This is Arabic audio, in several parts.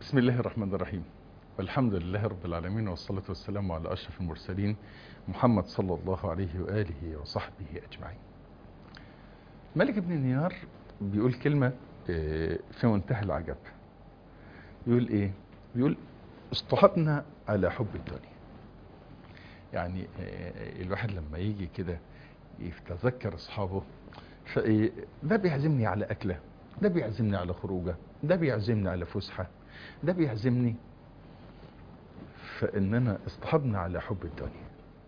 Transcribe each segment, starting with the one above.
بسم الله الرحمن الرحيم، والحمد لله رب العالمين، والصلاة والسلام على أشرف المرسلين محمد صلى الله عليه وآله وصحبه أجمعين. مالك بن دينار بيقول كلمة في منتهى العجب. بيقول إيه؟ بيقول اصطحبنا على حب الدنيا. يعني الواحد لما يجي كده يتذكر أصحابه، ده بيعزمني على أكلة، ده بيعزمني على خروجة، ده بيعزمني على فسحة، ده بيعزمني. فإننا اصطحبنا على حب الدنيا،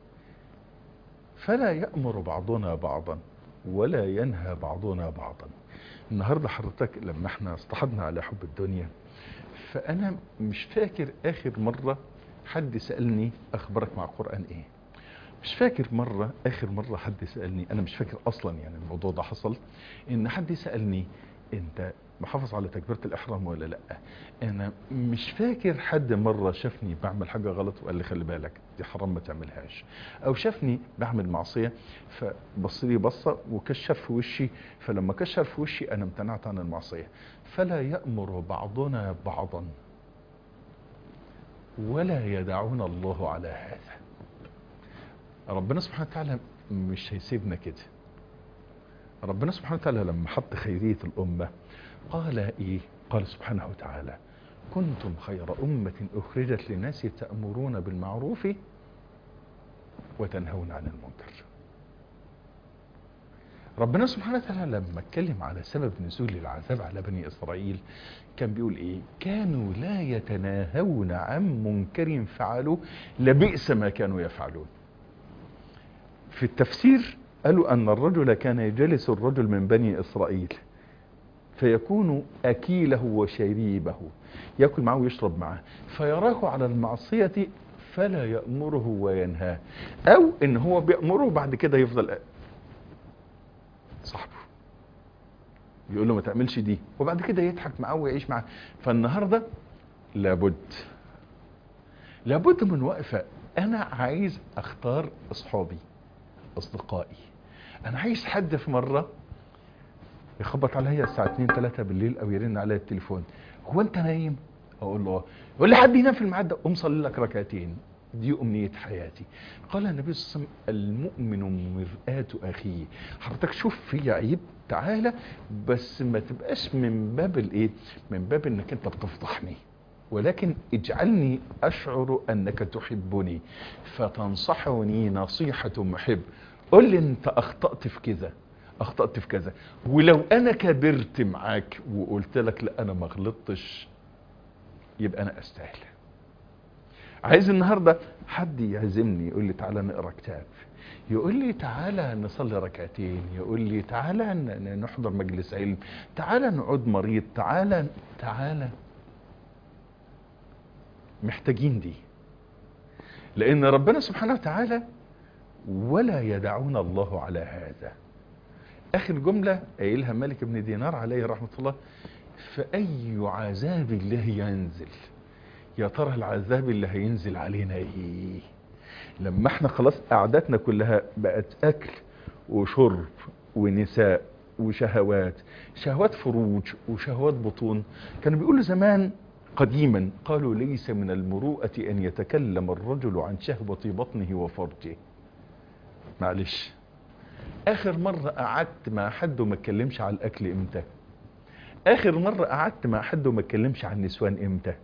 فلا يأمر بعضنا بعضا ولا ينهى بعضنا بعضا. النهاردة حضرتك لما احنا اصطحبنا على حب الدنيا، فأنا مش فاكر آخر مرة حد سألني أخبارك مع القرآن إيه. مش فاكر آخر مرة حد سألني، أنا مش فاكر أصلا يعني الموضوع ده حصل، إن حد سألني أنت محافظ على تكبيرة الإحرام ولا لأ. أنا مش فاكر حد مرة شافني بعمل حاجة غلط وقال لي خلي بالك دي حرام ما تعملهاش، أو شافني بعمل معصية فبص لي بصة وكشر في وشي، فلما كشر في وشي أنا امتنعت عن المعصية. فلا يأمر بعضنا بعضا ولا يدعون الله على هذا. ربنا سبحانه وتعالى مش هيسيبنا كده. ربنا سبحانه وتعالى لما حط خيرية الأمة قال إيه؟ قال سبحانه وتعالى كنتم خير أمة أخرجت للناس تأمرون بالمعروف وتنهون عن المنكر. ربنا سبحانه وتعالى لما اتكلم على سبب نزول العذاب على بني إسرائيل كان بيقول إيه؟ كانوا لا يتناهون عن منكر فعلوا لبئس ما كانوا يفعلون. في التفسير قالوا أن الرجل كان يجلس الرجل من بني إسرائيل فيكون أكيله وشريبه، يأكل معه ويشرب معه، فيراه على المعصية فلا يأمره وينهاه، أو إن هو بيأمره بعد كده يفضل صاحبه يقول له ما تعملش دي، وبعد كده يضحك معه ويعيش معه. فالنهاردة لابد من وقفة. أنا عايز أختار أصحابي أصدقائي. أنا عايز حد في مرة يخبط عليا الساعة 2-3 بالليل او يرن عليا التليفون، هو انت نايم؟ اقول له يقول لي حد ينام في الميعاد ده؟ قوم صلي لك ركعتين. دي امنية حياتي. قال النبي صلى الله عليه وسلم المؤمن مرآة اخيه. حضرتك شوف في عيب تعالى، بس ما تبقاش من باب الايه، من باب انك انت بتفضحني، ولكن اجعلني اشعر انك تحبني فتنصحني نصيحة محب. قل لي انت اخطأت في كذا، اخطأت في كذا، ولو انا كبرت معاك وقلت لك لا انا ما غلطتش يبقى انا استاهل. عايز النهاردة حد يعزمني يقول لي تعالى نقرأ كتاب، يقول لي تعالى نصلي ركعتين، يقول لي تعالى نحضر مجلس علم، تعالى نعود مريض، تعالى. محتاجين دي، لان ربنا سبحانه وتعالى ولا يدعون الله على هذا. اخر جملة قايلها مالك بن دينار عليه رحمة الله، فأي عذاب الله ينزل. يا ترى العذاب اللي هينزل علينا ايه لما احنا خلاص قعدتنا كلها بقت اكل وشرب ونساء وشهوات، شهوات فروج وشهوات بطون. كانوا بيقولوا زمان قديما، قالوا ليس من المروءة ان يتكلم الرجل عن شهوة بطنه وفرجه. معلش، اخر مرة قعدت مع حد وما اتكلمش على الاكل امتى؟ اخر مرة قعدت مع حد وما اتكلمش عن النسوان امتى؟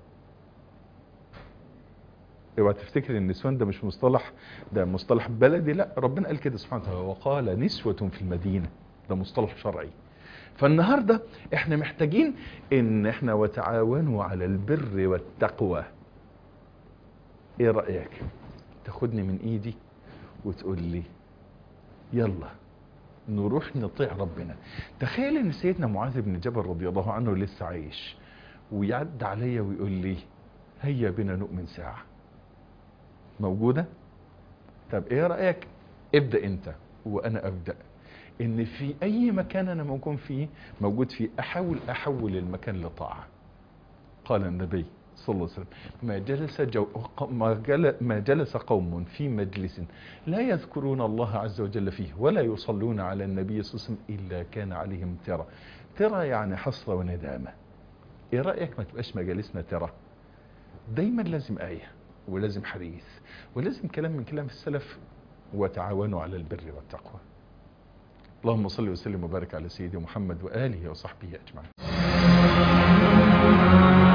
اوعى تفتكر ان النسوان ده مش مصطلح، ده مصطلح بلدي، لا، ربنا قال كده سبحانه وتعالى وقال نسوة في المدينة، ده مصطلح شرعي. فالنهاردة احنا محتاجين ان احنا وتعاونوا على البر والتقوى. ايه رأيك تاخدني من ايدي وتقول لي يلا نروح نطيع ربنا؟ تخيل ان سيدنا معاذ بن جبل رضي الله عنه لسه عايش ويعد عليا ويقول لي هيا بنا نؤمن ساعة. موجودة؟ طب ايه رأيك ابدأ انت وانا ابدأ، ان في اي مكان انا موجود فيه احول المكان لطاعة. قال النبي صلى الله عليه وسلم ما جلس قوم في مجلس لا يذكرون الله عز وجل فيه ولا يصلون على النبي صلى الله عليه وسلم إلا كان عليهم ترى يعني حسرة وندامة. ايه رأيك ما تبقاش مجالسنا ترى، دايما لازم آية ولازم حديث ولازم كلام من كلام السلف، وتعاونوا على البر والتقوى. اللهم صل وسلم وبارك على سيدي محمد وآله وصحبه أجمعين.